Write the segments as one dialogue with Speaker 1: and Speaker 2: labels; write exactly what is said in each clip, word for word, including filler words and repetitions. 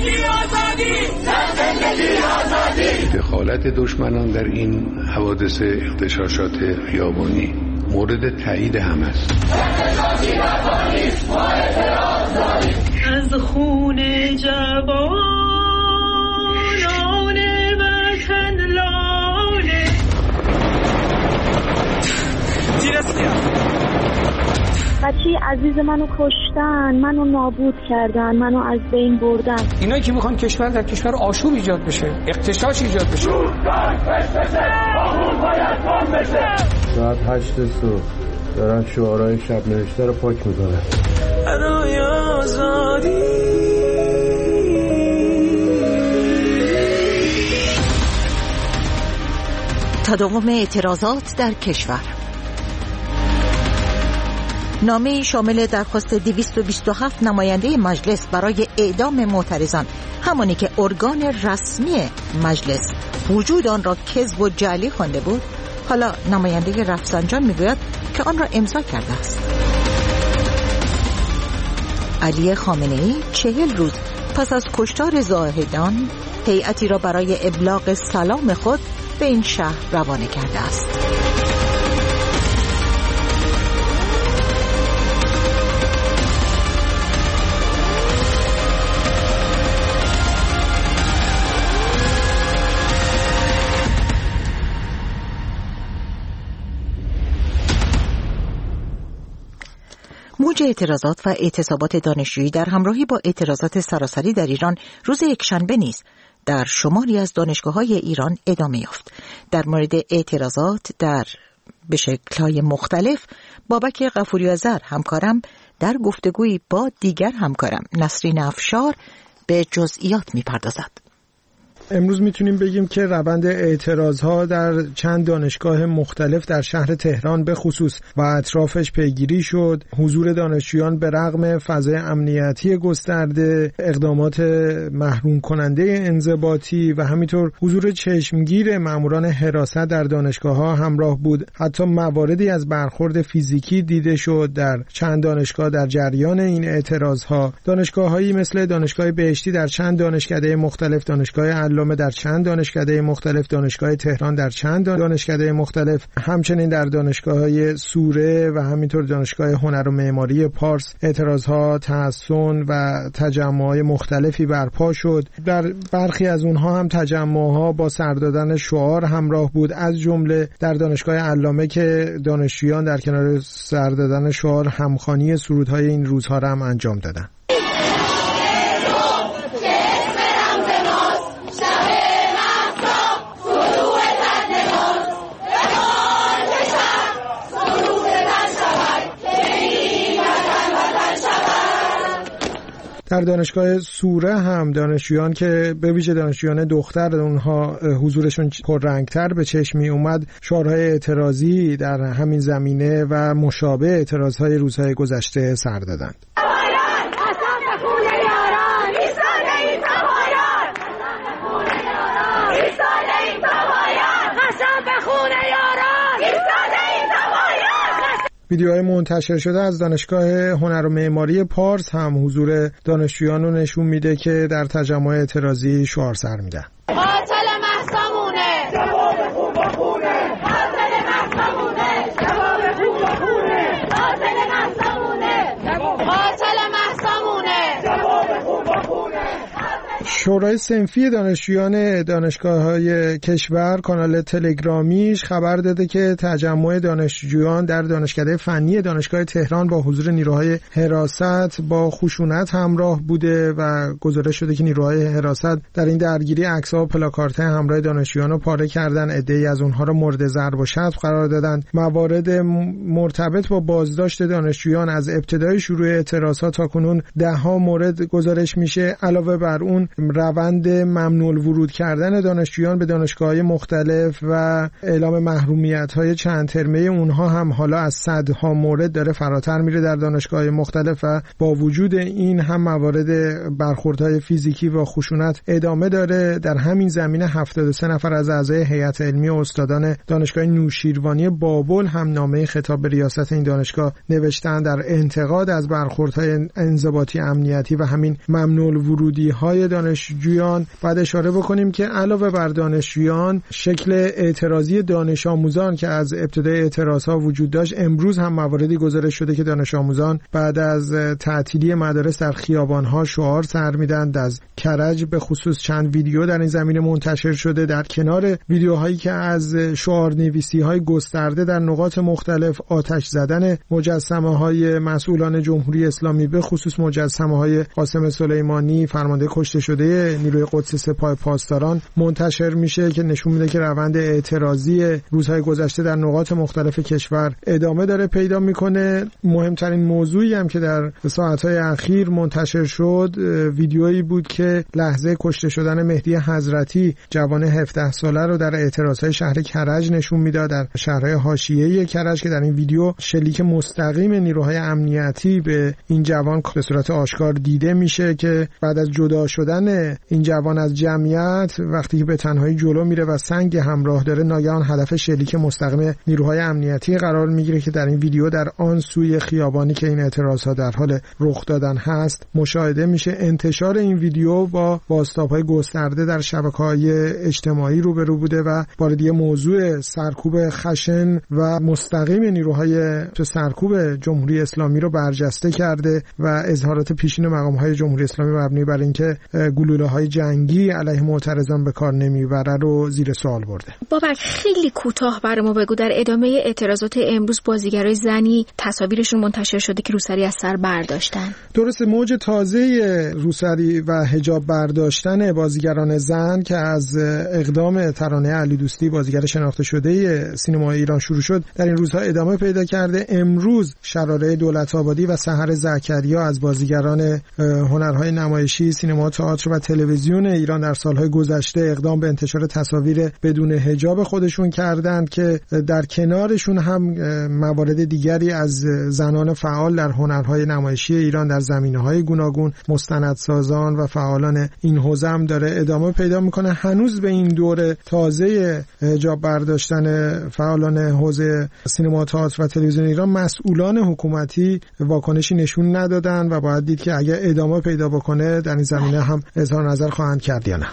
Speaker 1: دخالت دشمنان در این حوادث اغتشاشات خیابانی مورد تایید هم است.
Speaker 2: از خون جوانان وطن لاله
Speaker 3: بچه عزیز منو کشتن، منو نابود کردن، منو از بین بردن.
Speaker 4: اینایی که میخوان کشور در کشور آشوب ایجاد بشه، اغتشاش ایجاد بشه.
Speaker 5: ساعت هشت صبح دارن شعارهای شب نوشته رو پاک میکنن. برای آزادی
Speaker 6: تداوم اعتراضات در کشور. نامه شامل درخواست دویست و بیست و هفت نماینده مجلس برای اعدام معترضان، همانی که ارگان رسمی مجلس وجود آن را کذب و جعلی خوانده بود، حالا نماینده رفسنجان میگوید که آن را امضا کرده است. علی خامنه‌ای چهل روز پس از کشتار زاهدان هیئتی را برای ابلاغ سلام خود به این شهر روانه کرده است. موج اعتراضات و اعتصابات دانشجویی در همراهی با اعتراضات سراسری در ایران روز یکشنبه نیز در شماری از دانشگاه‌های ایران ادامه یافت. در مورد اعتراضات در به شکل‌های مختلف بابک غفوری‌آذر همکارم در گفتگویی با دیگر همکارم نسرین افشار به جزئیات می‌پردازد.
Speaker 7: امروز میتونیم بگیم که روند اعتراضها در چند دانشگاه مختلف در شهر تهران به خصوص و اطرافش پیگیری شد. حضور دانشجویان به رغم فضای امنیتی گسترده، اقدامات محروم کننده انضباطی و همینطور حضور چشمگیر ماموران حراست در دانشگاه‌ها همراه بود. حتی مواردی از برخورد فیزیکی دیده شد در چند دانشگاه در جریان این اعتراضها. دانشگاه‌هایی مثل دانشگاه بهشتی در چند دانشکده مختلف، دانشگاه علامه در چند دانشکده مختلف، دانشگاه تهران در چند دانشکده مختلف، همچنین در دانشگاه‌های سوره و همینطور دانشگاه هنر و معماری پارس اعتراضها، تحسن و تجمع‌های مختلفی برپا شد. در برخی از اونها هم تجمع‌ها با سر دادن شعار همراه بود، از جمله در دانشگاه علامه که دانشجویان در کنار سر دادن شعار همخوانی سرودهای این روزها را هم انجام دادند. در دانشگاه سوره هم دانشجویان که به ویژه دانشجویان دختر اونها حضورشون پررنگتر به چشم می اومد، شعارهای اعتراضی در همین زمینه و مشابه اعتراضهای روزهای گذشته سر دادند. ویدیوهای منتشر شده از دانشگاه هنر و معماری پارس هم حضور دانشجویان رو نشون میده که در تجمع اعتراضی شعار سر میدن.
Speaker 8: قاتل مهسامونه، جواب خون با خونه. قاتل مهسامونه، جواب خون با خونه. قاتل مهسامونه، قاتل مهسامونه، جواب خون با خونه.
Speaker 7: شورای صنفی دانشجویان دانشگاه‌های کشور کانال تلگرامیش خبر داده که تجمع دانشجویان در دانشکده فنی دانشگاه تهران با حضور نیروهای حراست با خشونت همراه بوده و گزارش شده که نیروهای حراست در این درگیری عکس‌ها و پلاکارت‌های همراه دانشجویان رو پاره کردن، عده‌ای از اونها رو مورد ضرب و شتم قرار دادن. موارد مرتبط با بازداشت دانشجویان از ابتدای شروع اعتراضات تا کنون ده ها مورد گزارش میشه. علاوه بر اون روند ممنوع الورود کردن دانشجویان به دانشگاه‌های مختلف و اعلام محرومیت‌های چند ترمه اونها هم حالا از صدها مورد داره فراتر میره در دانشگاه‌های مختلف و با وجود این هم موارد برخوردهای فیزیکی و خشونت ادامه داره. در همین زمینه هفتاد و سه نفر از اعضای هیئت علمی و استادان دانشگاه نوشیروانی بابل هم نامه خطاب به ریاست این دانشگاه نوشتن در انتقاد از برخوردهای انضباطی امنیتی و همین ممنوع الورودی‌های دانشجویان. بعد اشاره بکنیم که علاوه بر دانشجویان شکل اعتراضی دانش آموزان که از ابتدای اعتراضها وجود داشت، امروز هم مواردی گزارش شده که دانش آموزان بعد از تعطیلی مدارس در خیابان‌ها شعار سر میدند. از کرج به خصوص چند ویدیو در این زمینه منتشر شده. در کنار ویدیوهایی که از شعارنویسی‌های گسترده در نقاط مختلف، آتش زدن مجسمه‌های مسئولان جمهوری اسلامی به خصوص مجسمه‌های قاسم سلیمانی فرمانده کشته شده نیروی قدس سپاه پاسداران منتشر میشه که نشون میده که روند اعتراضی روزهای گذشته در نقاط مختلف کشور ادامه داره پیدا میکنه. مهمترین موضوعی هم که در ساعتهای اخیر منتشر شد ویدیویی بود که لحظه کشته شدن مهدی حضرتی جوان هفده ساله رو در اعتراضهای شهر کرج نشون میداد، در شهرهای حاشیه‌ای کرج، که در این ویدیو شلیک مستقیم نیروهای امنیتی به این جوان به صورت آشکار دیده میشه که بعد از جدا شدن این جوان از جمعیت وقتی که به تنهایی جلو میره و سنگ همراه داره، ناگهان هدف شلیک مستقیم نیروهای امنیتی قرار میگیره که در این ویدیو در آن سوی خیابانی که این اعتراضها در حال رخ دادن هست مشاهده میشه. انتشار این ویدیو با بازتاب‌های گسترده در شبکه‌های اجتماعی روبرو بوده و وارد موضوع سرکوب خشن و مستقیم نیروهای سرکوب جمهوری اسلامی رو برجسته کرده و اظهارات پیشین مقام‌های جمهوری اسلامی مبنی بر اینکه گلوله‌های جنگی علیه معترضان به کار نمیبره رو زیر سوال برده.
Speaker 9: بابک خیلی کوتاه برام بگو، در ادامه اعتراضات امروز بازیگرای زنی تصاویرشون منتشر شده که روسری از سر برداشتن.
Speaker 7: درست، موج تازه روسری و حجاب برداشتن بازیگران زن که از اقدام ترانه علی دوستی بازیگر شناخته شده سینمای ایران شروع شد در این روزها ادامه پیدا کرده. امروز شراره دولت‌آبادی و سحر زکریا از بازیگران هنرهای نمایشی، سینما، تئاتر و تلویزیون ایران در سالهای گذشته اقدام به انتشار تصاویر بدون حجاب خودشون کردند که در کنارشون هم موارد دیگری از زنان فعال در هنرهای نمایشی ایران در زمینه‌های گوناگون، مستندسازان و فعالان این حوزه هم داره ادامه پیدا میکنه. هنوز به این دور تازه حجاب برداشتن فعالان حوزه سینما، تئاتر و تلویزیون ایران مسئولان حکومتی واکنشی نشون ندادن و باید دید که اگه ادامه پیدا بکنه در این زمینه هم اظهار نظر خواهند کرد یا نه.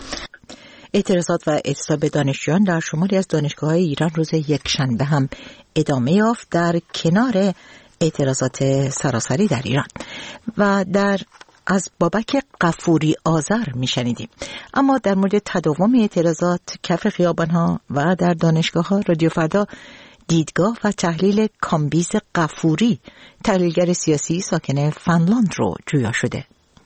Speaker 6: اعتراضات و اعتصاب دانشجویان در شماری از دانشگاه‌های ایران روز یکشنبه هم ادامه یافت در کنار اعتراضات سراسری در ایران و در از بابک غفوری آذر میشنیدیم. اما در مورد تداوم اعتراضات کف خیابان‌ها و در دانشگاه‌ها رادیو فردا دیدگاه و تحلیل کامبیز غفوری، تحلیلگر سیاسی ساکن فنلاند رو جویا شده.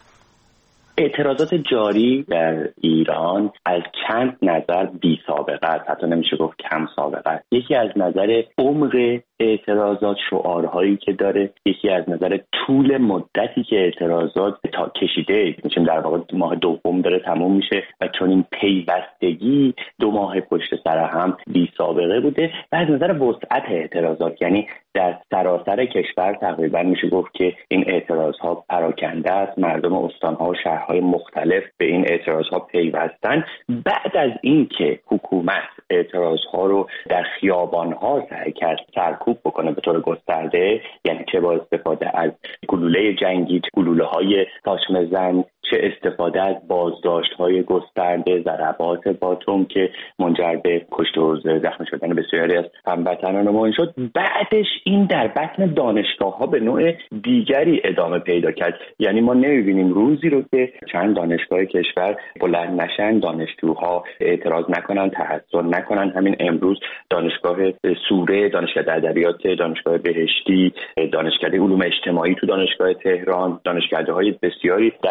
Speaker 10: اعتراضات جاری در ایران از چند نظر بی سابقه است، حتی نمیشه گفت کم سابقه است. یکی از نظر عمق اعتراضات، شعارهایی که داره، یکی از نظر طول مدتی که اعتراضات تا کشیده، میشیم در واقع ماه دوم داره تموم میشه و چون این پیوستگی دو ماه پشت سر هم بی سابقه بوده. و از نظر وسعت اعتراضات، یعنی در سراسر کشور تقریبا میشه گفت که این اعتراضها پراکنده است، مردم استانها و شهرهای مختلف به این اعتراضها پیوستن. بعد از این که حکومت اعتراضها رو در خیابانها سعی کرد سرکوب بکنه به طور گسترده، یعنی چه با استفاده از گلوله جنگی، گلوله‌های تاشم زن، چه استفاده از بازداشت‌های گسترده، ضربات باتوم که منجر به کشته و زخمی شدن بسیاری از هموطنانمون شد، بعدش این در بطن دانشگاه‌ها به نوع دیگری ادامه پیدا کرد. یعنی ما نمی‌بینیم روزی رو که چند دانشگاه کشور بلند نشن، دانشجوها اعتراض نکنن، تحصن نکنن. همین امروز دانشگاه سوره، دانشگاه ادبیات، دانشگاه بهشتی، دانشکده علوم اجتماعی تو دانشگاه تهران، دانشکده‌های بسیاری در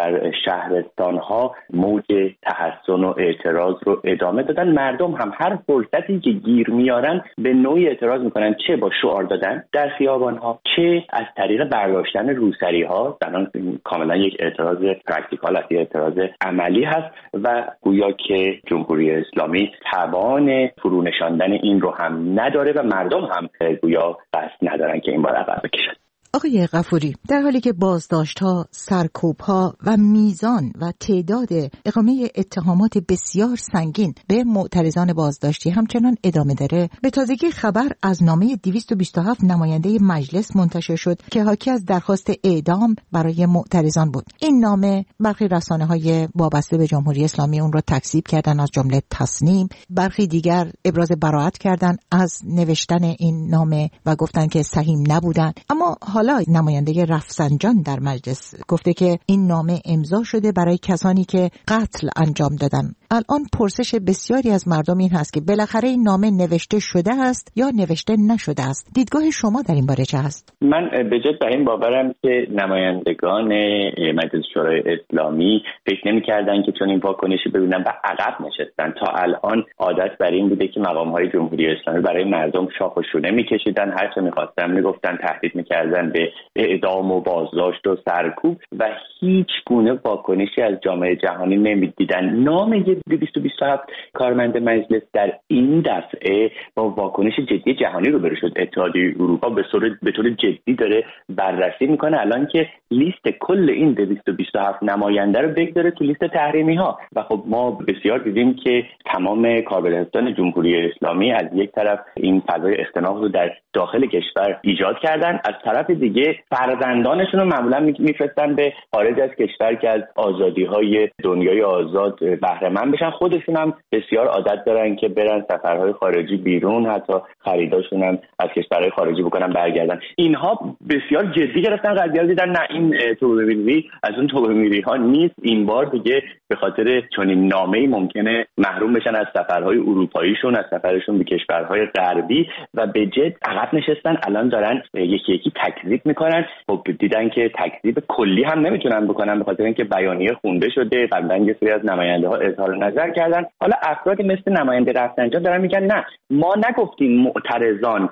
Speaker 10: شهرستان‌ها موج تحسن و اعتراض رو ادامه دادن. مردم هم هر فرصتی که گیر میارن به نوعی اعتراض میکنن، چه با شعار دادن در خیابان‌ها، چه از طریق برداشتن روسری‌ها. در کاملا یک اعتراض پرکتیکال است، اعتراض عملی هست و گویا که جمهوری اسلامی توان فرو نشاندن این رو هم نداره و مردم هم گویا قصد ندارن که این بار عقب بکشن.
Speaker 6: آقای غفوری، در حالی که بازداشت‌ها، سرکوب‌ها و میزان و تعداد اقامه اتهامات بسیار سنگین به معترضان بازداشتی همچنان ادامه داره، به تازگی خبر از نامه دویست و بیست و هفت نماینده مجلس منتشر شد که حاکی از درخواست اعدام برای معترضان بود. این نامه برخی رسانه‌های وابسته به جمهوری اسلامی اون را تکذیب کردن، از جمله تصنیم. برخی دیگر ابراز براءت کردن از نوشتن این نامه و گفتن که سهیم نبودن. اما حالا نماینده رفسنجان در مجلس گفته که این نامه امضا شده برای کسانی که قتل انجام دادن. الان پرسش بسیاری از مردم این هست که بالاخره این نامه نوشته شده است یا نوشته نشده است. دیدگاه شما در این باره چه است؟
Speaker 10: من به جد بر این باورم که نمایندگان مجلس شورای اسلامی فکر نمی‌کردن که چون این واکنشی ببینن و عقب نشستن. تا الان عادت بر این بوده که مقام‌های جمهوری اسلامی برای مردم شاخ و شونه می‌کشیدن، هر چه می‌خواستن میگفتن، تهدید می‌کردن به اعدام و بازداشت و سرکوب و هیچ گونه واکنشی از جامعه جهانی نمی‌دیدن. نامه دویست و بیست و هفت کارمند مجلس در این دفعه با واکنش جدی جهانی روبرو شد. اتحادیه اروپا به طور به طور جدی داره بررسی میکنه الان که لیست کل این دویست و بیست و هفت نماینده رو بگذاره تو لیست تحریمی ها. و خب ما بسیار دیدیم که تمام کاربلدستان جمهوری اسلامی از یک طرف این فضای اختناق رو در داخل کشور ایجاد کردن، از طرف دیگه فرزندانشون رو معمولا میفرستن به خارج از کشور که از آزادی‌های دنیای آزاد بهره مند بشن. خودشون هم بسیار عادت دارن که برن سفرهای خارجی بیرون، حتی خریداشون هم از کشورهای خارجی بکنن برگردن. اینها بسیار جدی گرفتن قضیه، دیدن نه این توبه میری از اون توبه میری ها نیست، این بار دیگه به خاطر چنین نامه‌ای ممکنه محروم بشن از سفرهای اروپاییشون، از سفرشون به کشورهای غربی و به جد عقب نشستن. الان دارن یکی یکی تکذیب میکنن. خب دیدن که تکذیب کلی هم نمیتونن بکنن به خاطر اینکه بیانیه خونده شده، قبلا یه سری از نماینده‌ها اظهار نظر کردن. حالا افرادی مثل نماینده رفسنجان دارن میگن نه ما نگفتیم معترضان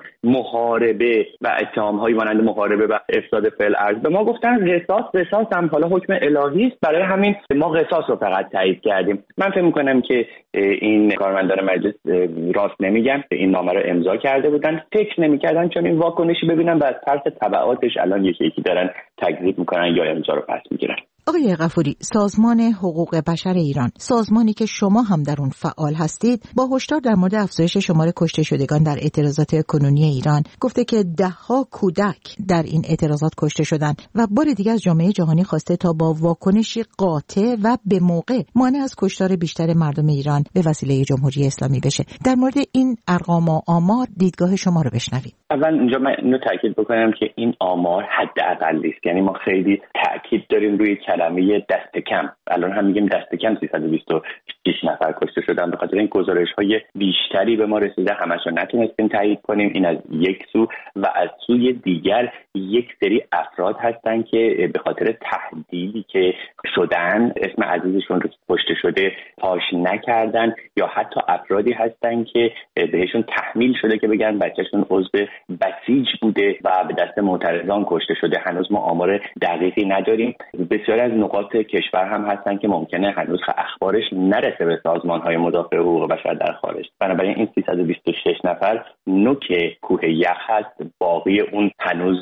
Speaker 10: محاربه و اتهام‌های مانند محاربه و افساد فعل ارض، به ما گفتن قصاص قصاص هم حالا حکم الهی است، برای همین ما قصاص رو فقط تایید کردیم. من فکر می‌کنم که این کارمندان مجلس راست نمیگن، این نامه رو امضا کرده بودن، فکر نمی‌کردن چون این واکنشی ببینن و از ترس تبعاتش الان یکی یکی دارن تکذیب می‌کنن یا امضا رو پس می‌گیرن.
Speaker 6: آقای غفوری، سازمان حقوق بشر ایران، سازمانی که شما هم در اون فعال هستید، با هشدار در مورد افزایش شمار کشته شدگان در اعتراضات کنونی ایران گفته که ده‌ها کودک در این اعتراضات کشته شدند و بار دیگر از جامعه جهانی خواسته تا با واکنشی قاطع و به موقع مانع از کشتار بیشتر مردم ایران به وسیله جمهوری اسلامی بشه. در مورد این ارقام و آمار دیدگاه شما رو بشنویم.
Speaker 10: اول اینجا من اینو تاکید بکنم که این آمار حداقل است، یعنی ما خیلی تاکید داریم روی کلمه دست کم. الان هم میگیم دست کم سیصد و بیست و شش نفر کشته شدن، به خاطر این گزارش‌های بیشتری به ما رسیده، همش رو نتونستیم تایید کنیم. این از یک سو و از سوی دیگر یک سری افراد هستن که به خاطر تهدیدی که شدن اسم عزیزشون رو کشته شده پاش نکردن، یا حتی افرادی هستن که بهشون تحمیل شده که بگن بچه‌شون عضو بسیج بوده و به دست معترضان کشته شده. هنوز ما آمار دقیقی نداریم. بسیار از نقاط کشور هم هستن که ممکنه هنوز اخبارش نرسه به سازمان‌های مدافع حقوق بشر در خارج. بنابراین این سیصد و بیست و شش نفر نوک کوه یخ هست، باقی اون هنوز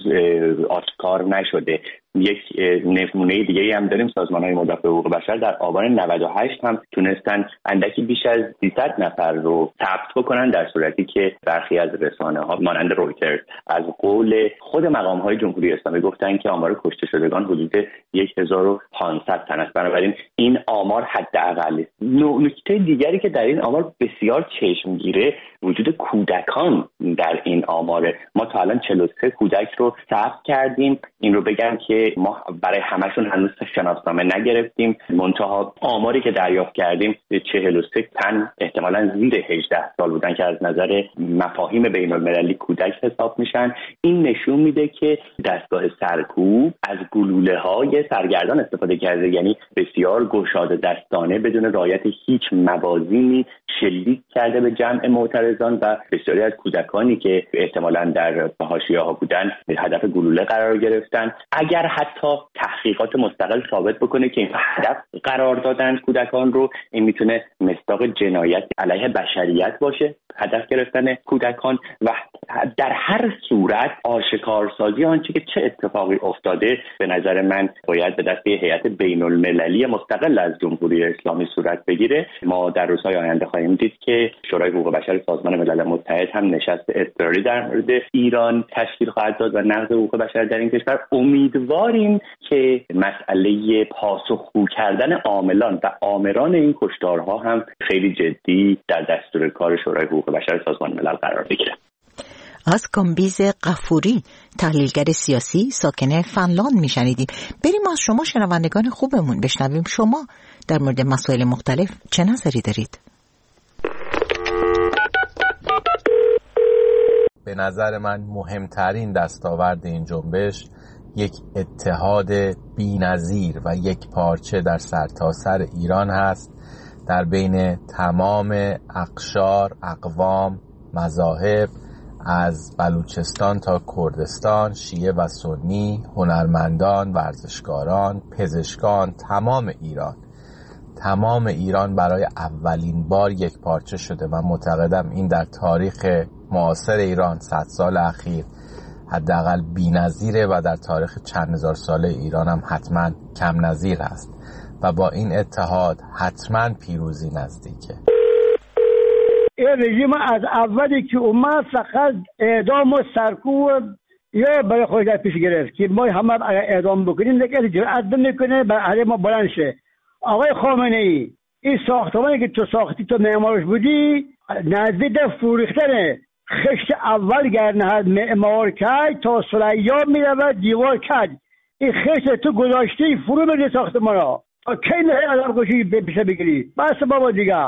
Speaker 10: آشکار نشده. یک نمونه دیگه هم داریم، سازمان‌های مدافع حقوق بشر در آبان نود و هشت هم تونستن اندکی بیش از سیصد نفر رو ثبت بکنن، در صورتی که برخی از رسانه‌ها مانند رویترز از قول خود مقام‌های جمهوری اسلامی گفتن که آمار کشته شدگان حدود هزار و پانصد تن است. بنابراین این آمار حداقل است. نکته دیگری که در این آمار بسیار چشمگیره وجود کودکان در این آمار. ما تا الان چهل و سه کودک رو ثبت کردیم. این رو بگم که که ما برای همشون هنوز شناسنامه نگرفتیم. منتها آماری که دریافت کردیم چهل و سه تن احتمالاً زیر هجده سال بودن که از نظر مفاهیم بین المللی کودک حساب میشن. این نشون میده که دستگاه سرکوب از گلوله های سرگردان استفاده کرده، یعنی بسیار گشاده دستانه بدون رعایت هیچ موازینی شلیک کرده به جمع معترضان و بسیاری از کودکانی که احتمالاً در حاشیه‌ها بودن هدف گلوله قرار گرفتن. اگر حتی تحقیقات مستقل ثابت بکنه که این هدف قرار دادن کودکان رو، این میتونه مصداق جنایت علیه بشریت باشه، هدف گرفتن کودکان. و در هر صورت آشکارسازی آنچه که چه اتفاقی افتاده به نظر من باید به دست هیئت بین المللی مستقل از جمهوری اسلامی صورت بگیره. ما در روزهای آینده خواهیم دید که شورای حقوق بشر سازمان ملل متحد هم نشست اضطراری در مورد ایران تشکیل خواهد داد و نقض حقوق بشر در این کشور. امیدواریم که مسئله پاسخگو کردن عاملان و آمران این کشتارها هم خیلی جدی در دستور کار شورای حقوق بشر سازمان ملل قرار بگیره.
Speaker 6: از کامبیز غفوری، تحلیلگر سیاسی ساکن فنلاند میشنیدیم. بریم از شما شنوندگان خوبمون بشنویم شما در مورد مسائل مختلف چه نظری دارید؟
Speaker 11: به نظر من مهمترین دستاورد این جنبش یک اتحاد بی‌نظیر و یک پارچه در سرتاسر ایران هست، در بین تمام اقشار، اقوام، مذاهب، از بلوچستان تا کردستان، شیعه و سنی، هنرمندان، ورزشکاران، پزشکان، تمام ایران تمام ایران برای اولین بار یک پارچه شده و معتقدم این در تاریخ معاصر ایران صد سال اخیر حداقل بی‌نظیره و در تاریخ چند هزار ساله ایران هم حتما کم نظیر است و با این اتحاد حتما پیروزی نزدیکه.
Speaker 12: این رژیم از اولی که اومد فقط اعدام و سرکوب یا برای خودش در پیش گرفت که ما همه اگر اعدام بکنیم دیگه جرأت نمیکنه بر علیه ما بلند شه. آقای خامنه ای، این ساختمانی که تو ساختی تو معمارش بودی نزدیک فروختنه. خشت اول گرنهد معمار کرد تا ثریا میرود دیوار کرد. این خشت تو گذاشتی فرو بده ساختمان را تا کی نه آدم کشی پیشه بگیری. بس بابا دیگه.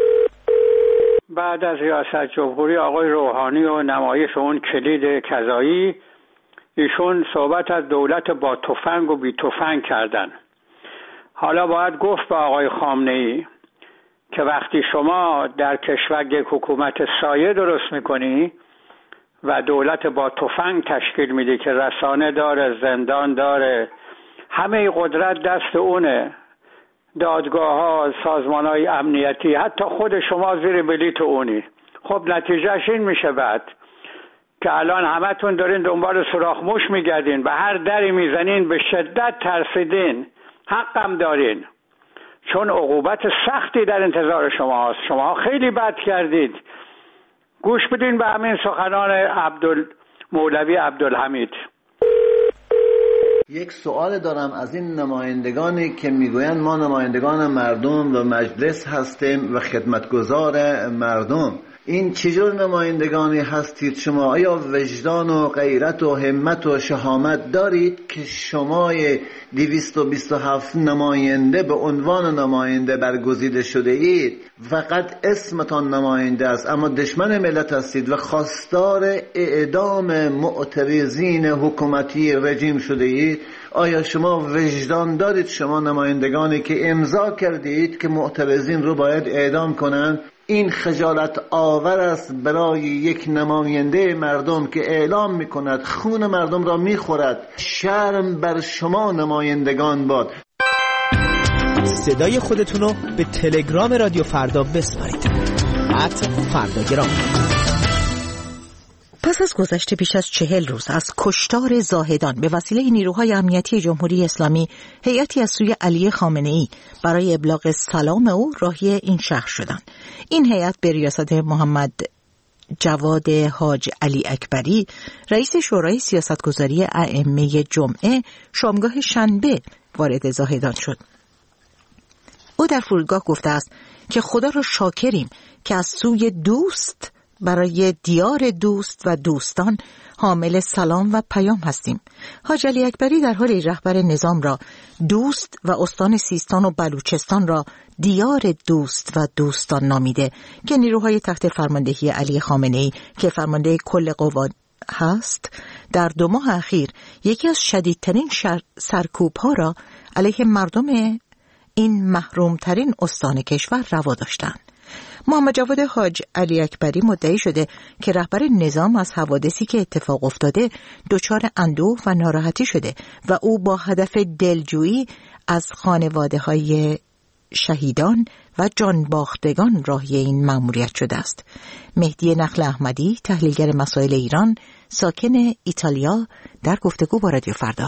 Speaker 12: بعد از ریاست جمهوری آقای روحانی و نمایش اون کلید کذایی، ایشون صحبت از دولت با تفنگ و بی تفنگ کردن. حالا باید گفت به آقای خامنه ای که وقتی شما در کشور یک حکومت سایه درست میکنی و دولت با تفنگ تشکیل میدی که رسانه داره، زندان داره، همه قدرت دست اونه، دادگاه ها، سازمان های امنیتی، حتی خود شما زیر بلیت اونی. خب نتیجهش این میشه بعد که الان همتون دارین دنبال سوراخ موش میگردین، به هر دری میزنین، به شدت ترسیدین، حقم دارین، چون عقوبت سختی در انتظار شما هست. شما خیلی بد کردید. گوش بدین به همین سخنان عبدال مولوی عبدالحمید.
Speaker 13: یک سوال دارم از این نمایندگانی که میگویند ما نمایندگان مردم و مجلس هستیم و خدمتگزار مردم. این چجور نمایندگانی هستید شما؟ آیا وجدان و غیرت و همت و شهامت دارید که شما دویست و بیست و هفت نماینده به عنوان نماینده برگزیده شده اید؟ فقط اسمتان نماینده است اما دشمن ملت هستید و خواستار اعدام معترضین حکومتی رژیم شده اید. آیا شما وجدان دارید شما نمایندگانی که امضا کردید که معترضین رو باید اعدام کنند؟ این خجالت آور است برای یک نماینده مردم که اعلام میکند خون مردم را میخورد. شرم بر شما نمایندگان باد.
Speaker 14: صدای خودتونو به تلگرام رادیو فردا بسپارید. ات فرداگرام.
Speaker 6: پس از گذشت بیش از چهل روز از کشتار زاهدان به وسیله نیروهای امنیتی جمهوری اسلامی، هیئتی از سوی علی خامنه‌ای برای ابلاغ سلام او راهی این شهر شدند. این هیئت به ریاست محمد جواد حاج علی اکبری، رئیس شورای سیاستگذاری ائمه جمعه، شامگاه شنبه وارد زاهدان شد. او در فرودگاه گفته است که خدا را شاکریم که از سوی دوست برای دیار دوست و دوستان حامل سلام و پیام هستیم. حاج علی اکبری در حال رهبر نظام را دوست و استان سیستان و بلوچستان را دیار دوست و دوستان نامیده که نیروهای تحت فرماندهی علی خامنه‌ای که فرمانده کل قوا هست در دو ماه اخیر یکی از شدیدترین سرکوب‌ها را علیه مردم این محرومترین استان کشور روا داشتند. محمد جواد حاج علی اکبری مدعی شده که رهبر نظام از حوادثی که اتفاق افتاده دچار اندوه و ناراحتی شده و او با هدف دلجویی از خانواده‌های شهیدان و جانباختگان راهی این مأموریت شده است. مهدی نخل احمدی، تحلیلگر مسائل ایران، ساکن ایتالیا، در گفتگو با رادیو فردا.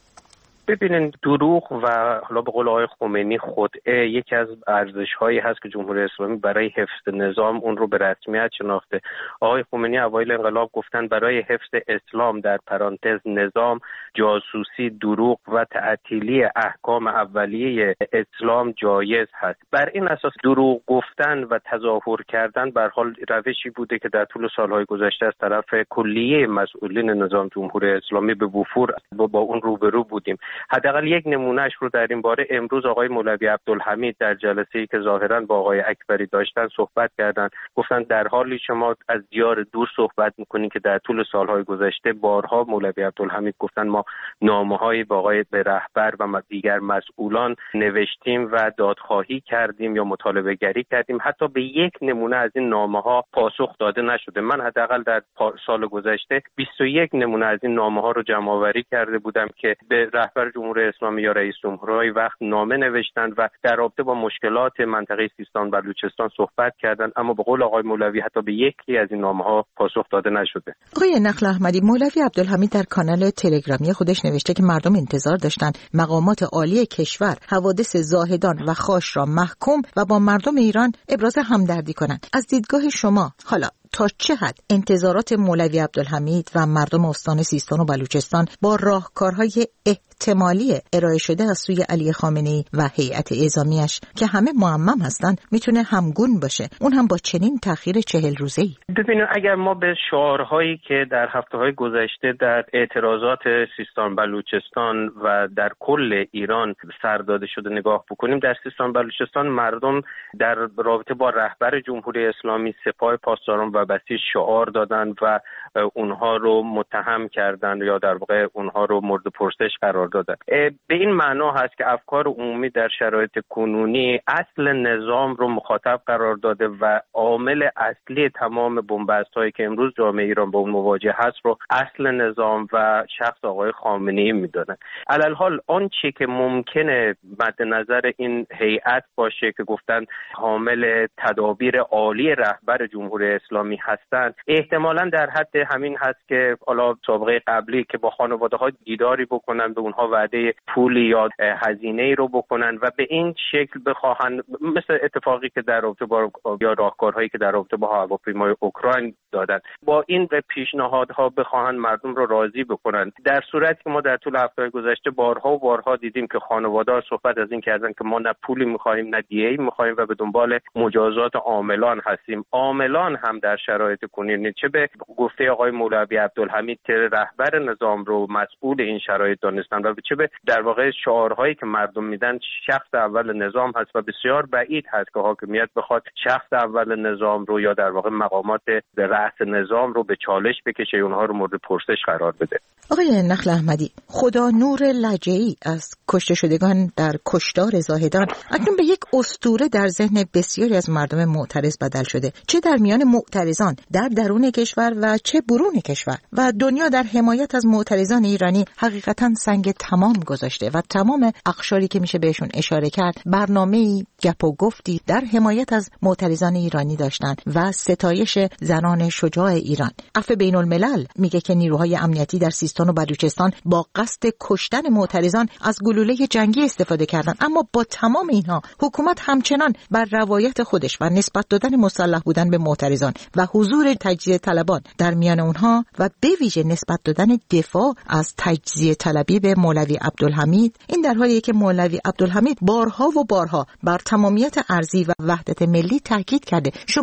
Speaker 15: ببینید، دروغ و حالا به قول آقای خمینی خدعه یکی از ارزش‌هایی هست که جمهوری اسلامی برای حفظ نظام اون رو به رسمیت شناخته. آقای خمینی اوایل انقلاب گفتن برای حفظ اسلام در پرانتز نظام، جاسوسی، دروغ و تعطیلی احکام اولیه اسلام جایز هست. بر این اساس دروغ گفتن و تظاهر کردن به هر حال روشی بوده که در طول سالهای گذشته از طرف کلیه مسئولین نظام جمهوری اسلامی به وفور با اون روبرو بودیم. حداقل یک نمونهش رو در این باره امروز آقای مولوی عبدالحمید در جلسه‌ای که ظاهراً با آقای اکبری داشتن صحبت کردند. گفتن در حالی شما از دیار دور صحبت می‌کنید که در طول سالهای گذشته بارها مولوی عبدالحمید گفتن ما نامه‌هایی با آقای به رهبر و دیگر مسئولان نوشتیم و دادخواهی کردیم یا مطالبه گری کردیم. حتی به یک نمونه از این نامه‌ها پاسخ داده نشده. من حداقل در سال گذشته بیست و یک نمونه از این نامه‌ها رو جمع‌آوری کرده بودم که به رهبر جمهوری اسلامی یا رئیس جمهورهای وقت نامه نوشتند و در رابطه با مشکلات منطقه سیستان بلوچستان صحبت کردند، اما به قول آقای مولوی حتی به یکی از این نامه‌ها پاسخ داده نشده.
Speaker 6: آقای نخل احمدی، مولوی عبدالحمید در کانال تلگرامی خودش نوشته که مردم انتظار داشتند مقامات عالی کشور حوادث زاهدان و خاش را محکوم و با مردم ایران ابراز همدردی کنند. از دیدگاه شما حالا تا چه حد انتظارات مولوی عبدالحمید و مردم استان سیستان و بلوچستان با راهکارهای احتمالی ارائه شده از سوی علی خامنه‌ای و هیئت اعزامیش که همه معمم هستند میتونه همگون باشه، اون هم با چنین تأخیر چهل روزه‌ای؟
Speaker 15: ببینید، اگر ما به شعارهایی که در هفته‌های گذشته در اعتراضات سیستان بلوچستان و در کل ایران سر داده شده نگاه بکنیم، در سیستان بلوچستان مردم در رابطه با رهبر جمهوری اسلامی سپاه پاسداران و بسیج شعار دادن و اونها رو متهم کردن یا در واقع اونها رو مورد پرسش قرار دادن. به این معنا هست که افکار عمومی در شرایط کنونی اصل نظام رو مخاطب قرار داده و عامل اصلی تمام بنبست‌هایی که امروز جامعه ایران با اون مواجه هست رو اصل نظام و شخص آقای خامنه‌ای میدونن. علالحال آنچه که ممکنه مد نظر این هیئت باشه که گفتن حامل تدابیر عالی رهبر جمهوری اسلامی هستند، احتمالاً در حد همین هست که حالا سابقه قبلی که با خانواده‌ها دیداری بکنن، به اونها وعده پولی یا هزینه‌ای رو بکنن و به این شکل بخواهن، مثل اتفاقی که در رابطه با یا راهکارهایی که در رابطه با هواپیمای اوکراین دادن، با این پیشنهادها بخواهن مردم رو راضی بکنن. در صورتی که ما در طول هفته‌های گذشته بارها و بارها دیدیم که خانواده‌ها صحبت از این کردن که ما نه پولی می‌خوایم نه دیه‌ای می‌خوایم و به دنبال مجازات عاملان هستیم. عاملان هم در شرایط کنونی چه به گفته آقای مولوی عبدالحمید که رهبر نظام رو مسئول این شرایط دانستن و چه به در واقع شعارهایی که مردم میدن شخص اول نظام هست و بسیار بعید هست که حاکمیت بخواد شخص اول نظام رو یا در واقع مقامات رأس نظام رو به چالش بکشه، اونها رو مورد پرسش قرار بده.
Speaker 6: آقای نخل احمدی، خدا نور لجعی از کشته شدگان در کشتار زاهدان اکنون به یک اسطوره در ذهن بسیاری از مردم معترض بدل شده، چه در میان معترضان در درون کشور و چه برون کشور، و دنیا در حمایت از معترضان ایرانی حقیقتاً سنگ تمام گذاشته و تمام اقشاری که میشه بهشون اشاره کرد برنامه‌ای گپ و گفتی در حمایت از معترضان ایرانی داشتن و ستایش زنان شجاع ایران. عفو بین الملل میگه که نیروهای امنیتی در سیستان و بلوچستان با قصد کشتن معترضان از گلوله جنگی استفاده کردند، اما با تمام اینها حکومت همچنان بر روایت خودش و نسبت دادن مسلح بودن به معترضان و حضور تجزیه طلبان در میان اونها و به ویژه نسبت دادن دفاع از تجزیه طلبی به مولوی عبدالحمید، این در حالیه که مولوی عبدالحمید بارها و بارها بر تمامیت ارضی و وحدت ملی تاکید کرده. شما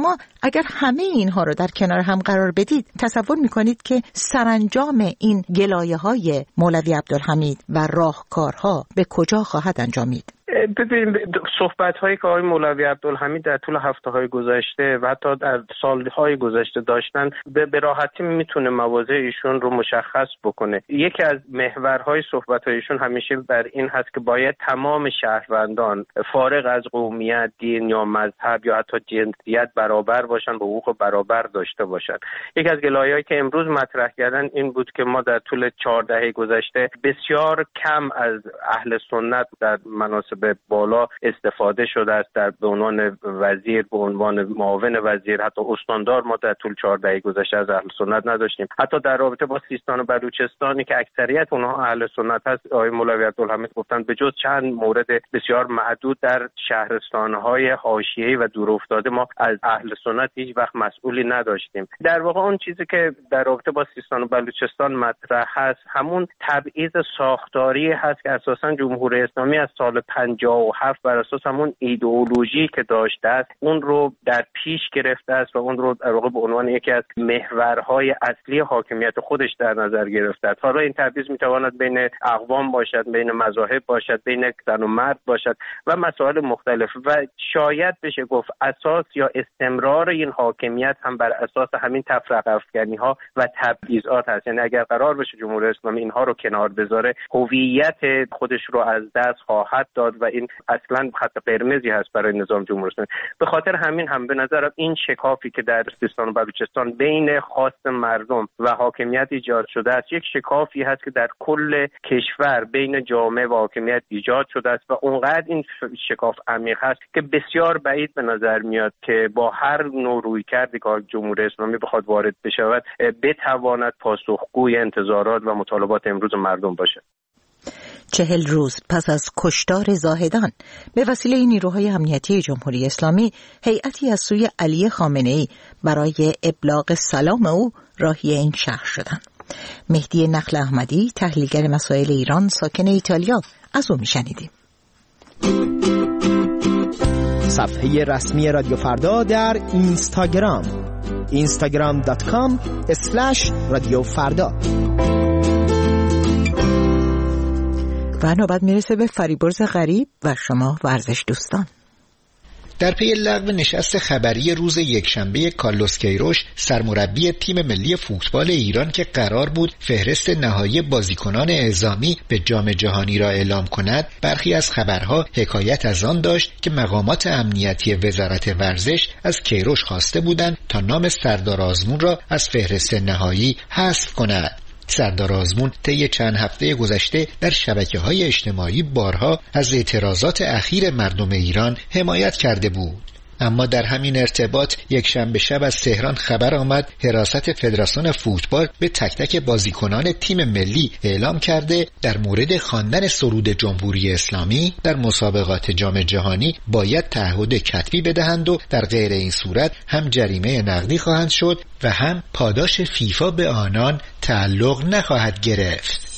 Speaker 6: اگر همه اینها رو در کنار هم قرار بدید، تصور میکنید که سرانجام این گلایه‌های مولوی عبدالحمید و راهکارها به کجا خواهد انجامید؟
Speaker 15: ببینید صحبت هایی که آقای مولوی عبدالحمید در طول هفته های گذشته و حتی در سالهای گذشته داشتن به راحتی میتونه مواضع ایشون رو مشخص بکنه. یکی از محورهای صحبت هایشون همیشه بر این هست که باید تمام شهروندان فارغ از قومیت، دین یا مذهب یا حتی جنسیت برابر باشن، به حقوق برابر داشته باشن. یکی از گلایه‌هایی که امروز مطرح کردن این بود که ما در طول چهار دهه گذشته بسیار کم از اهل سنت در مناصب به بالا استفاده شده است. در به عنوان وزیر، به عنوان معاون وزیر، حتی استاندار ما در طول چهار دهه گذشته از اهل سنت نداشتیم. حتی در رابطه با سیستان و بلوچستانی که اکثریت اونها اهل سنت هست، آقای مولوی عبدالحمید گفتن به جز چند مورد بسیار معدود در شهرستان‌های حاشیه‌ای و دورافتاده ما از اهل سنت هیچ وقت مسئولی نداشتیم. در واقع اون چیزی که در رابطه با سیستان و بلوچستان مطرح هست همون تبعیض ساختاری هست که اساساً جمهوری اسلامی از سال پنجاه و هفت بر اساس همون ایدئولوژی که داشته است اون رو در پیش گرفته است و اون رو در واقع به عنوان یکی از محورهای اصلی حاکمیت خودش در نظر گرفته است. حالا این تبعیض میتواند بین اقوام باشد، بین مذاهب باشد، بین زن و مرد باشد و مسائل مختلف و شاید بشه گفت اساس یا استمرار این حاکمیت هم بر اساس همین تفرقه افکنی ها و تبعیضات هست. یعنی اگر قرار بشه جمهوری اسلامی اینها رو کنار بذاره، هویت خودش رو از دست خواهد داد و این اصلا خط قرمزی هست برای نظام جمهوری اسلامی. به خاطر همین هم به نظرم این شکافی که در سیستان و بلوچستان بین خواست مردم و حاکمیت ایجاد شده است یک شکافی هست که در کل کشور بین جامعه و حاکمیت ایجاد شده است و اونقدر این شکاف عمیق هست که بسیار بعید به نظر میاد که با هر نوع رویکردی که جمهوری اسلامی بخواد وارد بشود بتواند پاسخگوی انتظارات و مطالبات امروز مردم باشه.
Speaker 6: چهل روز پس از کشتار زاهدان به وسیله نیروهای امنیتی جمهوری اسلامی، هیئتی از سوی علی خامنه‌ای برای ابلاغ سلام او راهی این شهر شدند. مهدی نخل احمدی، تحلیلگر مسائل ایران ساکن ایتالیا، از او میشنیدیم.
Speaker 14: صفحه رسمی رادیو فردا در اینستاگرام اینستاگرام دات کام اسلش رادیو فردا.
Speaker 6: و نوبت میرسه به فریبرز غریب و شما ورزش دوستان.
Speaker 16: در پی لغو نشست خبری روز یکشنبه کارلوس کیروش سرمربی تیم ملی فوتبال ایران که قرار بود فهرست نهایی بازیکنان اعزامی به جام جهانی را اعلام کند، برخی از خبرها حکایت از آن داشت که مقامات امنیتی وزارت ورزش از کیروش خواسته بودند تا نام سردار آزمون را از فهرست نهایی حذف کند. سردار آزمون طی چند هفته گذشته در شبکه‌های اجتماعی بارها از اعتراضات اخیر مردم ایران حمایت کرده بود. اما در همین ارتباط یک شنبه شب از تهران خبر آمد حراست فدراسیون فوتبال به تک تک بازیکنان تیم ملی اعلام کرده در مورد خواندن سرود جمهوری اسلامی در مسابقات جام جهانی باید تعهد کتبی بدهند و در غیر این صورت هم جریمه نقدی خواهند شد و هم پاداش فیفا به آنان تعلق نخواهد گرفت.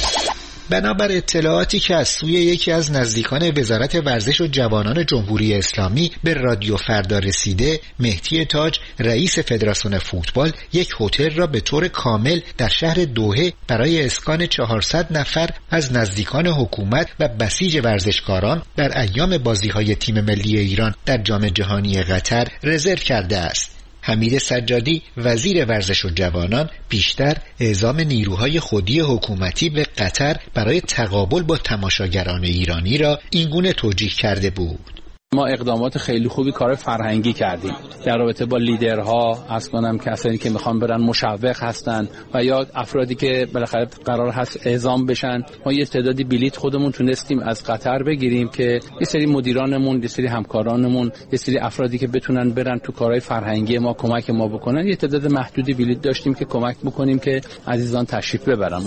Speaker 16: بنابر اطلاعاتی که از سوی یکی از نزدیکان وزارت ورزش و جوانان جمهوری اسلامی به رادیو فردا رسیده، مهدی تاج رئیس فدراسیون فوتبال یک هتل را به طور کامل در شهر دوحه برای اسکان چهارصد نفر از نزدیکان حکومت و بسیج ورزشکاران در ایام بازی‌های تیم ملی ایران در جام جهانی قطر رزرو کرده است. حمید سجادی وزیر ورزش و جوانان بیشتر اعزام نیروهای خودی حکومتی به قطر برای تقابل با تماشاگران ایرانی را اینگونه توجیه کرده بود.
Speaker 17: ما اقدامات خیلی خوبی کار فرهنگی کردیم در رابطه با لیدرها، از کنم کسانی که میخوان برن مشوق هستن و یا افرادی که بالاخره قرار هست اعزام بشن. ما یه تعدادی بلیت خودمون تونستیم از قطر بگیریم که یه سری مدیرانمون، یه سری همکارانمون، یه سری افرادی که بتونن برن تو کارهای فرهنگی ما کمک ما بکنن، یه تعداد محدودی بلیت داشتیم که کمک بکنیم که عزیزان تشریف ببرن.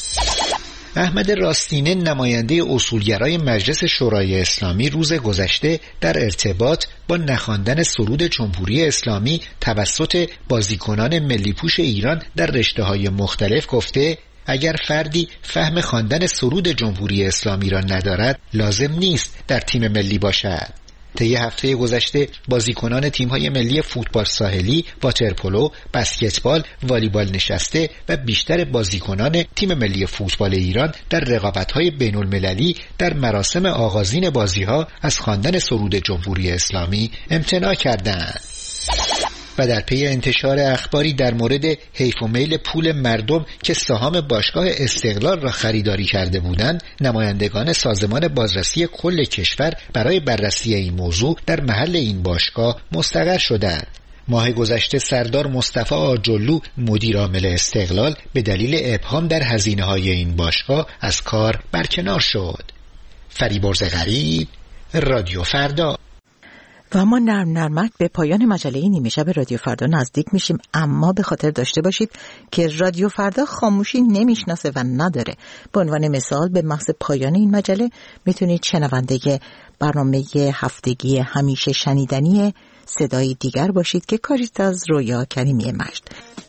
Speaker 16: احمد راستینه نماینده اصولگرای مجلس شورای اسلامی روز گذشته در ارتباط با نخواندن سرود جمهوری اسلامی توسط بازیکنان ملی پوش ایران در رشته‌های مختلف گفته اگر فردی فهم خواندن سرود جمهوری اسلامی را ندارد لازم نیست در تیم ملی باشد. طی هفته گذشته بازیکنان تیم‌های ملی فوتبال ساحلی، واترپولو، بسکتبال، والیبال نشسته و بیشتر بازیکنان تیم ملی فوتبال ایران در رقابت‌های بین‌المللی در مراسم آغازین بازی‌ها از خواندن سرود جمهوری اسلامی امتناع کردند. و در پی انتشار اخباری در مورد حیف و میل پول مردم که سهام باشگاه استقلال را خریداری کرده بودند، نمایندگان سازمان بازرسی کل کشور برای بررسی این موضوع در محل این باشگاه مستقر شدند. ماه گذشته سردار مصطفی آجرلو مدیر عامل استقلال به دلیل ابهام در هزینه‌های این باشگاه از کار برکنار شد. فریبرز غریب، رادیو فردا.
Speaker 6: و ما نرم نرمک به پایان مجله نیمه شب رادیو فردا نزدیک میشیم، اما به خاطر داشته باشید که رادیو فردا خاموشی نمیشناسه و نداره. به عنوان مثال به محض پایان این مجله میتونید شنونده برنامه هفتگی همیشه شنیدنی صدای دیگر باشید که کاریست از رویا کریمی مجد.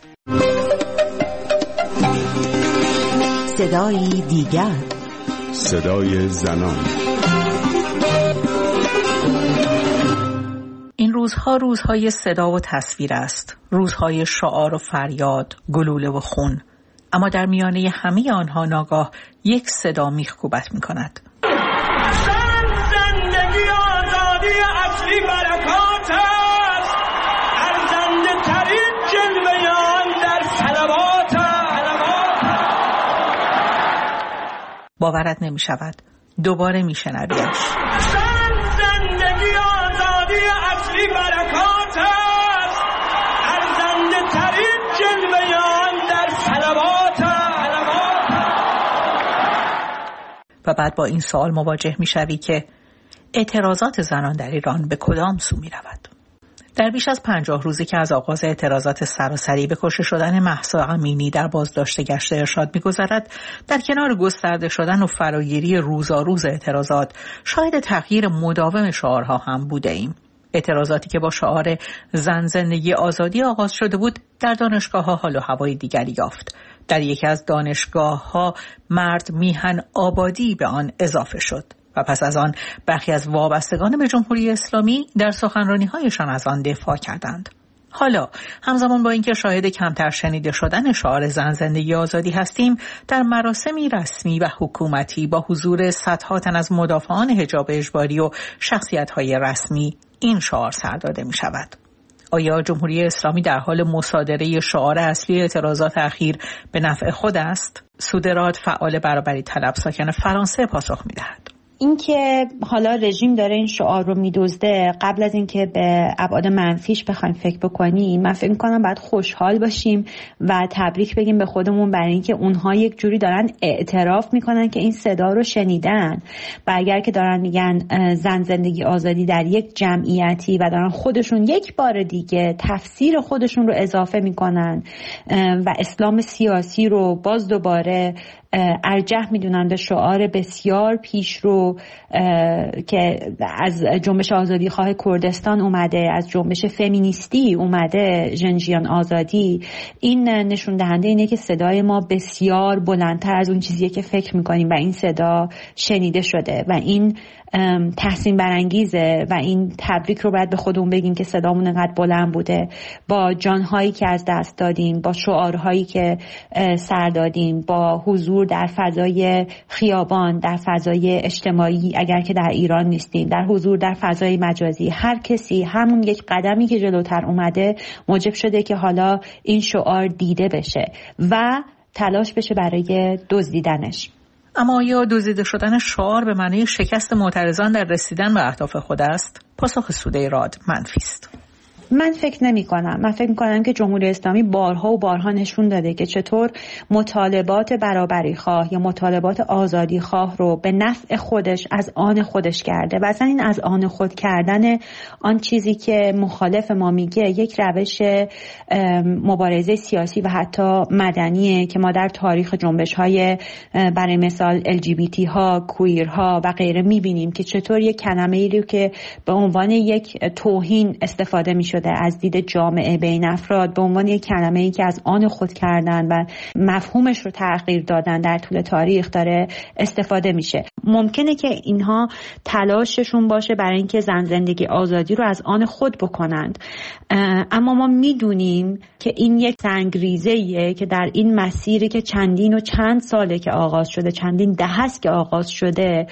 Speaker 6: صدای دیگر،
Speaker 18: صدای زنان.
Speaker 19: این روزها روزهای صدا و تصویر است، روزهای شعار و فریاد، گلوله و خون، اما در میانه همه آنها ناگاه یک صدا میخکوبت میکند.
Speaker 2: زن زندگی آزادی اصلی برکات است، ارزنده ترین جلوه آن در صلوات است.
Speaker 19: باورت نمیشود، دوباره میشنویش.
Speaker 2: برکات است، ارزنده ترین جلوه آن در صلوات است.
Speaker 19: و بعد با این سوال مواجه می شوی که اعتراضات زنان در ایران به کدام سو می رود؟ در بیش از پنجاه روزی که از آغاز اعتراضات سراسری به کشته شدن مهسا امینی در بازداشت گشت ارشاد می‌گذرد، در کنار گسترده شدن و فراگیری روزاروز اعتراضات، شاهد تغییر مداوم شعارها هم بوده ایم. اعتراضاتی که با شعار زن زندگی آزادی آغاز شده بود، در دانشگاه‌ها حال و هوای دیگری یافت. در یکی از دانشگاه‌ها مرد میهن آبادی به آن اضافه شد و پس از آن برخی از وابستگان به جمهوری اسلامی در سخنرانی‌هایشان از آن دفاع کردند. حالا همزمان با اینکه شاهد کمتر شنیده شدن شعار زن زندگی آزادی هستیم، در مراسمی رسمی و حکومتی با حضور صدها تن از مدافعان حجاب اجباری و شخصیت‌های رسمی این شعار سر داده می شود. آیا جمهوری اسلامی در حال مصادره شعار اصلی اعتراضات اخیر به نفع خود است؟ سودراد، فعال برابری طلب ساکن فرانسه، پاسخ می دهد.
Speaker 20: اینکه حالا رژیم داره این شعار رو میدزده، قبل از اینکه به ابعاد منفیش بخوایم فکر بکنیم، من فکر می‌کنم باید خوشحال باشیم و تبریک بگیم به خودمون برای اینکه اونها یک جوری دارن اعتراف میکنن که این صدا رو شنیدن. و اگر که دارن میگن زن زندگی آزادی در یک جمعیتی و دارن خودشون یک بار دیگه تفسیر خودشون رو اضافه میکنن و اسلام سیاسی رو باز دوباره ارجح میدونن به شعار بسیار پیشرو که از جنبش آزادی خواه کردستان اومده، از جنبش فمینیستی اومده، ژنژیان آزادی، این نشون دهنده اینه که صدای ما بسیار بلندتر از اون چیزیه که فکر میکنیم و این صدا شنیده شده و این تحسین برانگیزه و این تبریک رو باید به خودمون بگیم که صدامون انقدر بلند بوده، با جانهایی که از دست دادیم، با شعارهایی که سر دادیم، با حضور در فضای خیابان، در فضای اجتماعی اگر که در ایران نیستیم، در حضور در فضای مجازی، هر کسی همون یک قدمی که جلوتر اومده موجب شده که حالا این شعار دیده بشه و تلاش بشه برای دزدیدنش.
Speaker 19: اما آیا دزدیده شدن شعار به معنی شکست معترضان در رسیدن به اهداف خود است؟ پاسخ سوده راد منفی است.
Speaker 20: من فکر نمی کنم. من فکر می کنم که جمهوری اسلامی بارها و بارها نشون داده که چطور مطالبات برابری خواه یا مطالبات آزادی خواه رو به نفع خودش از آن خودش کرده و اصلا این از آن خود کردن آن چیزی که مخالف ما میگه یک روش مبارزه سیاسی و حتی مدنیه که ما در تاریخ جنبش های برای مثال ال جی بی تی ها، کویر ها و غیره میبینیم که چطور یک کلمه‌ای رو که به عنوان یک توهین استفاده میشه از دید جامعه بین افراد به عنوان یک کلمه‌ای که از آن خود کردن و مفهومش رو تغییر دادن در طول تاریخ داره استفاده میشه. ممکنه که اینها تلاششون باشه برای اینکه زن زندگی آزادی رو از آن خود بکنند، اما ما میدونیم که این یک سنگریزه‌ایه که در این مسیری که چندین و چند ساله که آغاز شده، چندین دهه است که آغاز شده،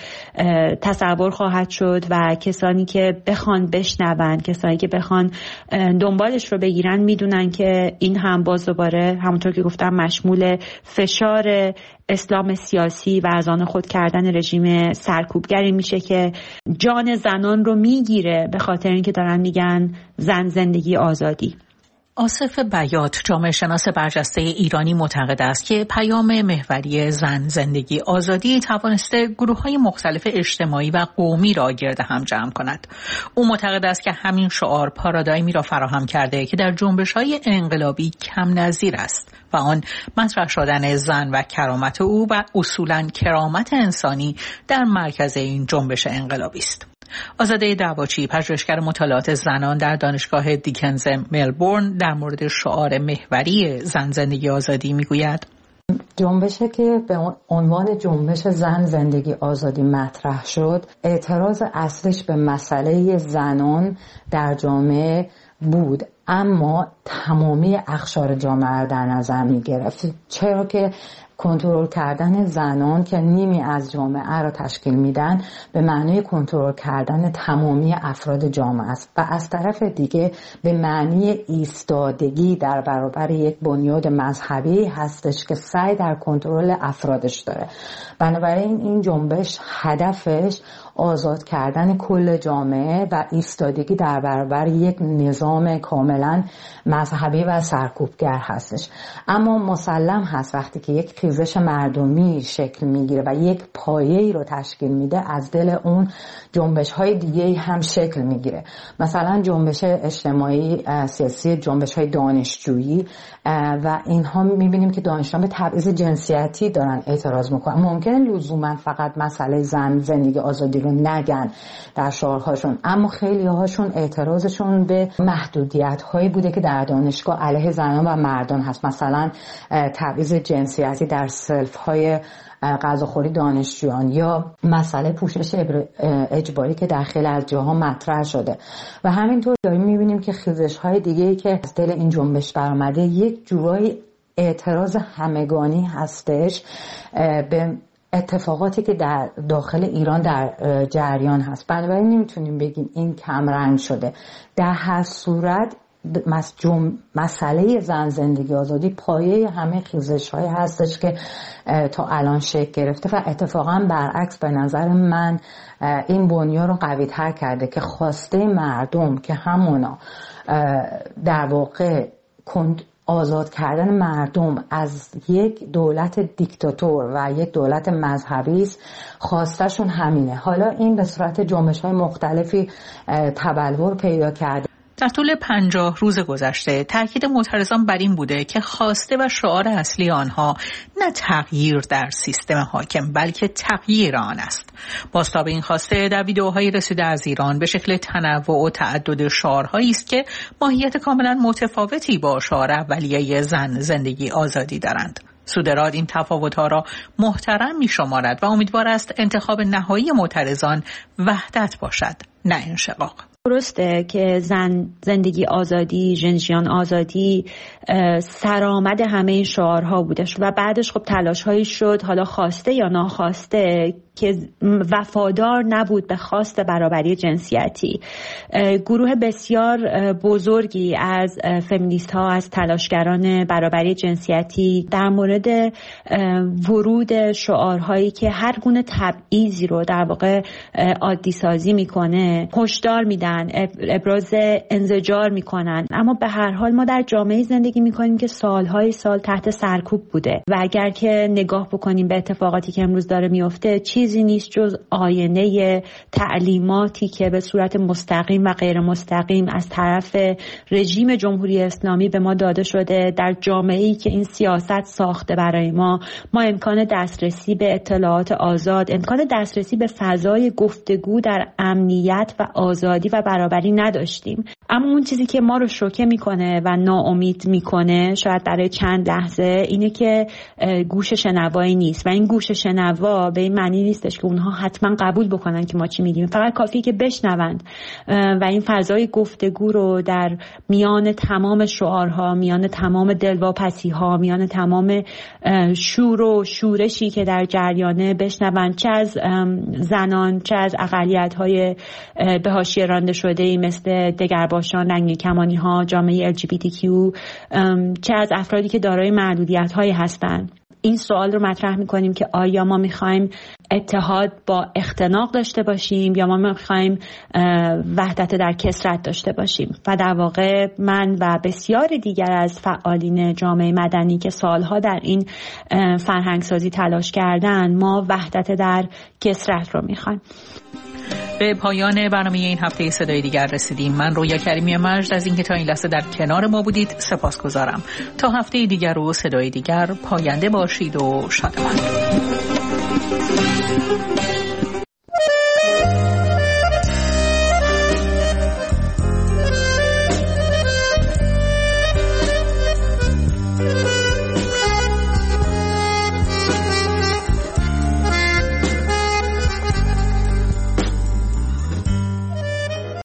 Speaker 20: تصور خواهد شد و کسانی که بخوان بشنون، کسانی که بخوان دنبالش رو بگیرن میدونن که این هم باز دوباره همونطور که گفتم مشمول فشار اسلام سیاسی و از آن خود کردن رژیم سرکوبگری میشه که جان زنان رو میگیره به خاطر اینکه دارن میگن زن زندگی آزادی.
Speaker 19: آصف بیات، جامعه شناس برجسته ایرانی، معتقد است که پیام محوری زن زندگی آزادی توانسته گروه‌های مختلف اجتماعی و قومی را گرد هم جمع کند. او معتقد است که همین شعار پارادایمی را فراهم کرده که در جنبش‌های انقلابی کم نظیر است و آن مطرح شدن زن و کرامت او و اصولاً کرامت انسانی در مرکز این جنبش انقلابی است. آزاده دعواچی، پژوهشگر مطالعات زنان در دانشگاه دیکنز ملبورن، در مورد شعار محوری زن زندگی آزادی میگوید:
Speaker 21: جنبشی که به عنوان جنبش زن زندگی آزادی مطرح شد، اعتراض اصلش به مسئله زنان در جامعه بود، اما تمامی اقشار جامعه را در نظر می گرفت. چرا که کنترل کردن زنان که نیمی از جامعه را تشکیل میدن به معنی کنترل کردن تمامی افراد جامعه است و از طرف دیگه به معنی ایستادگی در برابر یک بنیاد مذهبی هستش که سعی در کنترل افرادش داره. بنابراین این جنبش هدفش آزاد کردن کل جامعه و ایستادگی در برابر یک نظام کاملا مذهبی و سرکوبگر هستش. اما مسلم هست وقتی که یک خیزش مردمی شکل میگیره و یک پایه‌ای رو تشکیل میده، از دل اون جنبش‌های دیگه‌ای هم شکل میگیره. مثلا جنبش اجتماعی سیاسی، جنبش‌های دانشجویی و اینها میبینیم که دانشجویان به تبعیض جنسیتی دارن اعتراض میکنن. ممکنه لزوما فقط مسئله زن زندگی آزادی رو نگن در شعارهاشون، اما خیلی هاشون اعتراضشون به محدودیت‌هایی بوده که در دانشگاه علیه زنان و مردان هست، مثلا تبعیض جنسیتی در سلف‌های غذاخوری دانشجویان یا مسئله پوشش اجباری که در خیلی از جاها مطرح شده. و همینطور داریم می‌بینیم که خیزش‌های دیگه‌ای که از دل این جنبش برآمده یک جورایی اعتراض همگانی هستش به اتفاقاتی که در داخل ایران در جریان هست. بنابراین نمیتونیم بگیم این کم رنگ شده. در هر صورت مسئله زن زندگی آزادی پایه همه خیزش‌های هستش که تا الان شکل گرفته و اتفاقا برعکس به نظر من این بنیاد رو قوی تر کرده که خواسته مردم که همونا در واقع آزاد کردن مردم از یک دولت دیکتاتور و یک دولت مذهبی است، خواستشون همینه. حالا این به صورت جنبش‌های مختلفی تبلور پیدا کرده.
Speaker 19: در طول پنجاه روز گذشته تاکید معترضان بر این بوده که خواسته و شعار اصلی آنها نه تغییر در سیستم حاکم بلکه تغییر آن است. بازتاب این خواسته در ویدئوهای رسیده از ایران به شکل تنوع و تعدد شعارهایی است که ماهیت کاملا متفاوتی با شعار اولیه زن زندگی آزادی دارند. سودراد این تفاوت‌ها را محترم می‌شمارد و امیدوار است انتخاب نهایی معترضان وحدت باشد، نه انشقاق.
Speaker 20: درسته که زن زندگی آزادی، ژنژیان آزادی سرآمد همه این شعارها بودش و بعدش خب تلاش‌هایی شد، حالا خواسته یا ناخواسته، که وفادار نبود به خواست برابری جنسیتی. گروه بسیار بزرگی از فمینیست ها، از تلاشگران برابری جنسیتی در مورد ورود شعارهایی که هر گونه تبعیضی رو در واقع عادی سازی میکنه هشدار میدن، ابراز انزجار میکنن. اما به هر حال ما در جامعه زندگی میکنیم که سالهای سال تحت سرکوب بوده و اگر که نگاه بکنیم به اتفاقاتی که امروز داره میفته، چیزی نیست جز آینه تعلیماتی که به صورت مستقیم و غیر مستقیم از طرف رژیم جمهوری اسلامی به ما داده شده. در جامعه‌ای که این سیاست ساخته برای ما، ما امکان دسترسی به اطلاعات آزاد، امکان دسترسی به فضای گفتگو در امنیت و آزادی و برابری نداشتیم. اما اون چیزی که ما رو شوکه میکنه و ناامید میکنه شاید برای چند لحظه اینه که گوش شنوایی نیست و این گوش شنوا به این معنی نیستش که اونها حتما قبول بکنن که ما چی میگیم، فقط کافیه که بشنوند و این فضای گفتگو رو در میان تمام شعارها، میان تمام دلواپسی‌ها، میان تمام شور و شورشی که در جریانه بشنوند، چه از زنان چه از اقلیت‌های به حاشیه رانده شده‌ای مثل دگرباشان، رنگین کمانی‌ها، جامعه ال جی بی تی کیو، چه از افرادی که دارای محدودیت‌هایی هستند. این سوال رو مطرح می‌کنیم که آیا ما می‌خوایم اتحاد با اختناق داشته باشیم یا ما می‌خوایم وحدت در کثرت داشته باشیم. و در واقع من و بسیار دیگر از فعالین جامعه مدنی که سالها در این فرهنگسازی تلاش کردن، ما وحدت در کثرت رو می‌خوایم.
Speaker 19: به پایان برنامه این هفته صدای دیگر رسیدیم. من رویا کریمی مجد از اینکه تا این لحظه در کنار ما بودید سپاسگزارم. تا هفته دیگر و صدای دیگر، پاینده باشید و شادمان.